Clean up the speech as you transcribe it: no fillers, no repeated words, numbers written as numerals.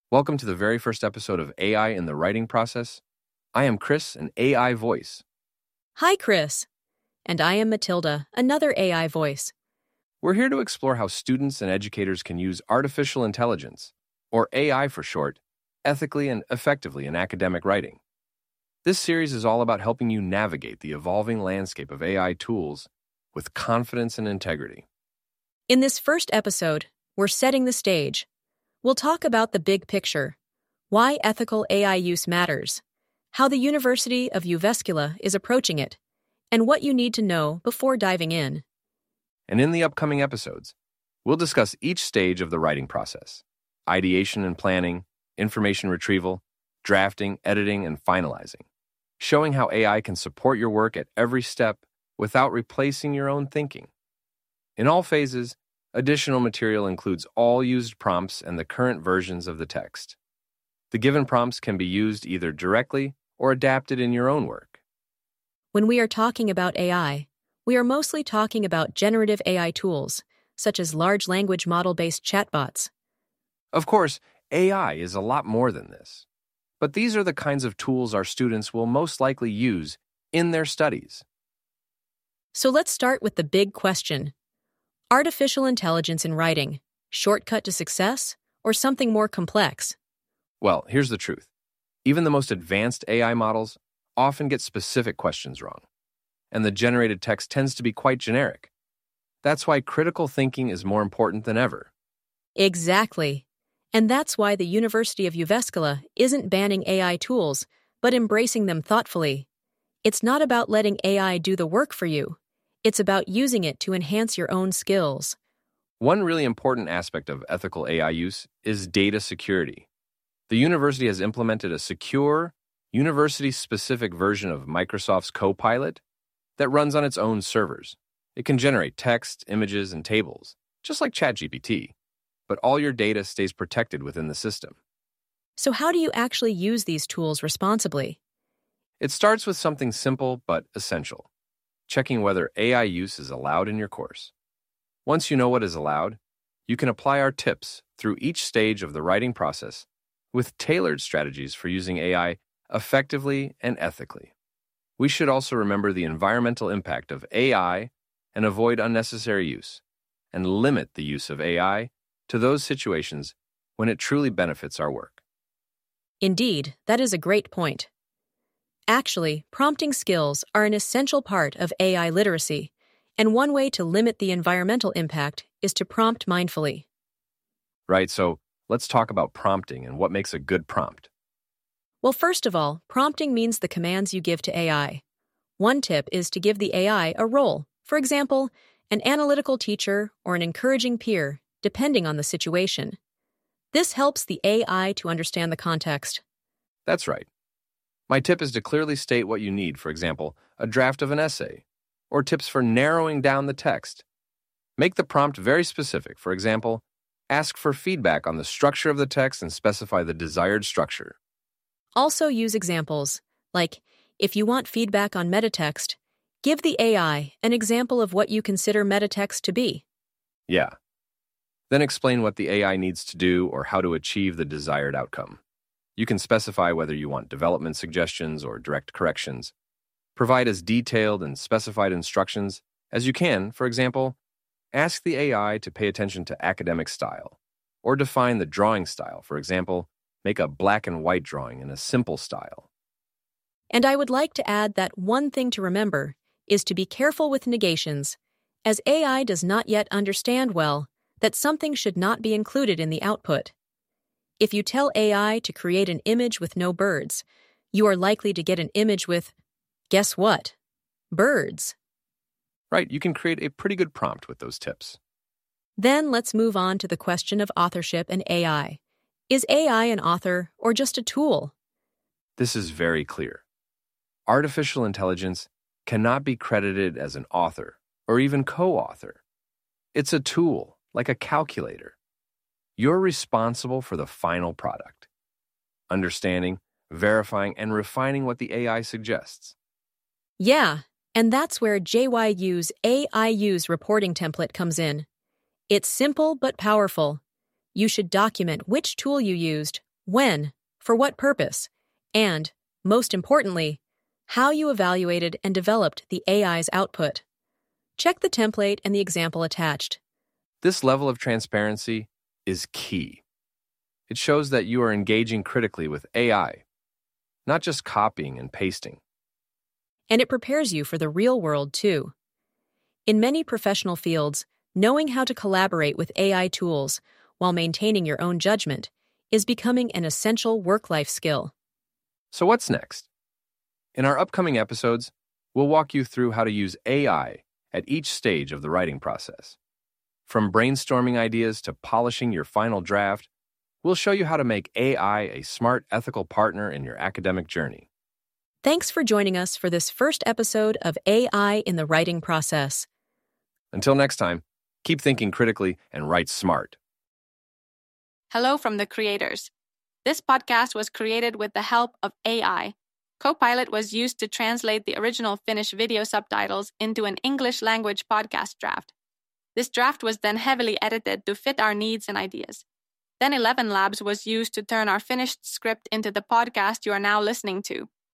Welcome to the very first episode of AI in the Writing Process. I am Chris, an AI voice. Hi, Chris. And I am Matilda, another AI voice. We're here to explore how students and educators can use artificial intelligence, or AI for short, ethically and effectively in academic writing. This series is all about helping you navigate the evolving landscape of AI tools with confidence and integrity. In this first episode, we're setting the stage. We'll talk about the big picture, why ethical AI use matters, how the University of Jyväskylä is approaching it, and what you need to know before diving in. And in the upcoming episodes, we'll discuss each stage of the writing process: ideation and planning, information retrieval, drafting, editing, and finalizing, showing how AI can support your work at every step without replacing your own thinking. In all phases, additional material includes all used prompts and the current versions of the text. The given prompts can be used either directly or adapted in your own work. When we are talking about AI, we are mostly talking about generative AI tools, such as large language model-based chatbots. Of course, AI is a lot more than this, but these are the kinds of tools our students will most likely use in their studies. So let's start with the big question. Artificial intelligence in writing, shortcut to success, or something more complex? Well, here's the truth. Even the most advanced AI models often get specific questions wrong, and the generated text tends to be quite generic. That's why critical thinking is more important than ever. Exactly. And that's why the University of Jyväskylä isn't banning AI tools, but embracing them thoughtfully. It's not about letting AI do the work for you. It's about using it to enhance your own skills. One really important aspect of ethical AI use is data security. The university has implemented a secure, university-specific version of Microsoft's Copilot that runs on its own servers. It can generate text, images, and tables, just like ChatGPT, but all your data stays protected within the system. So how do you actually use these tools responsibly? It starts with something simple but essential: checking whether AI use is allowed in your course. Once you know what is allowed, you can apply our tips through each stage of the writing process with tailored strategies for using AI effectively and ethically. We should also remember the environmental impact of AI and avoid unnecessary use, and limit the use of AI to those situations when it truly benefits our work. Indeed, that is a great point. Actually, prompting skills are an essential part of AI literacy, and one way to limit the environmental impact is to prompt mindfully. Right, so let's talk about prompting and what makes a good prompt. Well, first of all, prompting means the commands you give to AI. One tip is to give the AI a role, for example, an analytical teacher or an encouraging peer, depending on the situation. This helps the AI to understand the context. That's right. My tip is to clearly state what you need, for example, a draft of an essay, or tips for narrowing down the text. Make the prompt very specific. For example, ask for feedback on the structure of the text and specify the desired structure. Also use examples, like, if you want feedback on metatext, give the AI an example of what you consider metatext to be. Yeah. Then explain what the AI needs to do or how to achieve the desired outcome. You can specify whether you want development suggestions or direct corrections. Provide as detailed and specified instructions as you can. For example, ask the AI to pay attention to academic style, or define the drawing style. For example, make a black and white drawing in a simple style. And I would like to add that one thing to remember is to be careful with negations, as AI does not yet understand well that something should not be included in the output. If you tell AI to create an image with no birds, you are likely to get an image with, guess what? Birds. Right, you can create a pretty good prompt with those tips. Then let's move on to the question of authorship and AI. Is AI an author or just a tool? This is very clear. Artificial intelligence cannot be credited as an author or even co-author. It's a tool, like a calculator. You're responsible for the final product, understanding, verifying, and refining what the AI suggests. Yeah, and that's where JYU's AIU's reporting template comes in. It's simple but powerful. You should document which tool you used, when, for what purpose, and, most importantly, how you evaluated and developed the AI's output. Check the template and the example attached. This level of transparency is key. It shows that you are engaging critically with AI, not just copying and pasting. And it prepares you for the real world, too. In many professional fields, knowing how to collaborate with AI tools while maintaining your own judgment is becoming an essential work-life skill. So what's next? In our upcoming episodes, we'll walk you through how to use AI at each stage of the writing process. From brainstorming ideas to polishing your final draft, we'll show you how to make AI a smart, ethical partner in your academic journey. Thanks for joining us for this first episode of AI in the writing process. Until next time, keep thinking critically and write smart. Hello from the creators. This podcast was created with the help of AI. Copilot was used to translate the original Finnish video subtitles into an English language podcast draft. This draft was then heavily edited to fit our needs and ideas. Then 11 Labs was used to turn our finished script into the podcast you are now listening to.